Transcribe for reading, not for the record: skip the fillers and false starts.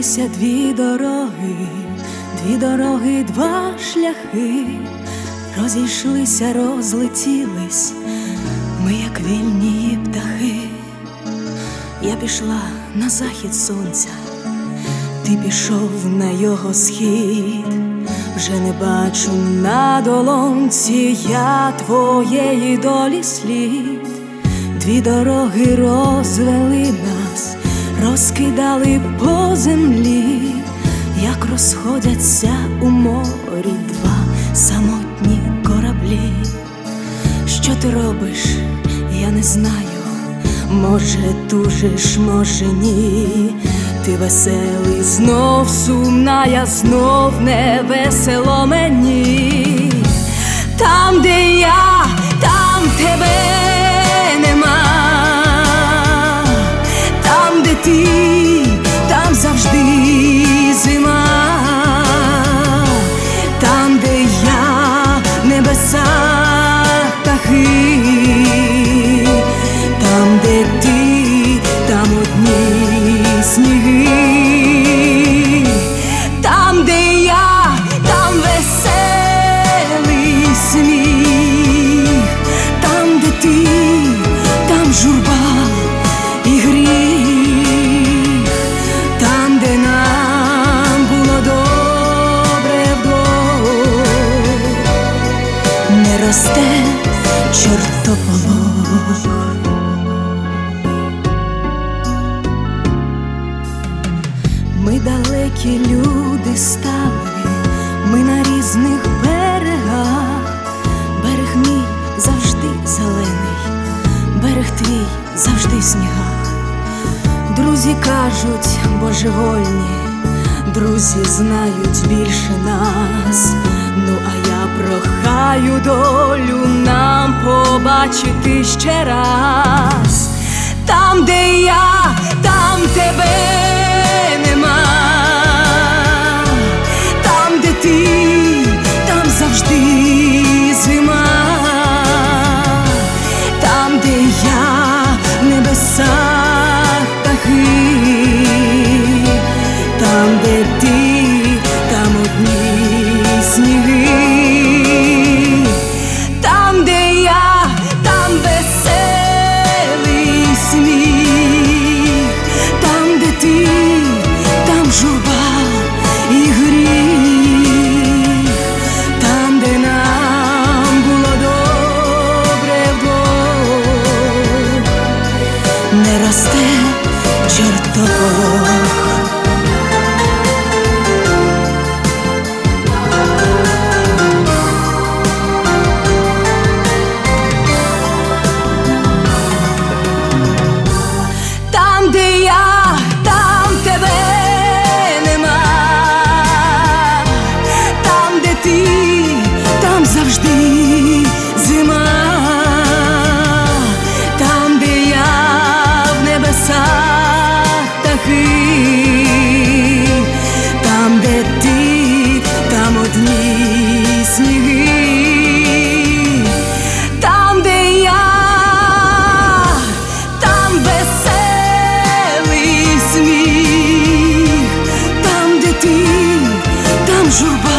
Розійшлися дві дороги, два шляхи. Розійшлися, розлетілись ми, як вільні птахи. Я пішла на захід сонця, ти пішов на його схід. Вже не бачу на долонці я твоєї долі слід. Дві дороги розвели нас, розкидали по землі, як розходяться у морі два самотні кораблі. Що ти робиш, я не знаю, може тужиш, може ні. Ти веселий, знов сумна, я знов не весело мені. Там, де я, там тебе нема. Там, де ти, там завжди зима. Там, де я, небеса, птахи. Там, де ти, там одні сніги. Там, де я, там веселий сміх. Там, де ти, там журба і гріх. Там, де нам було добре вдвох, не росте чортополох. Ми далекі люди стали, ми на різних берегах. Берег мій завжди зелений, берег твій завжди в снігах. Друзі кажуть, божевольні, друзі знають більше нас. Ну а я прохаю долю нам побачити ще раз. Там, де я, там тебе нема. Там, де ти, там завжди зима. Там, де я, небеса, птахи. Там, де ти, там одні сніги. Там, де я, там веселий сміх. Там, де ти, там журба і гріх. Там, де нам було добре вдвох, не росте чортополох. Там, де я, там тебе нема. Там, де ти, там завжди зима. Там, де я, в небесах птахи. Там, де ти, там одні сніги. Там, де я, там веселий сміх. Там, де ти, там журба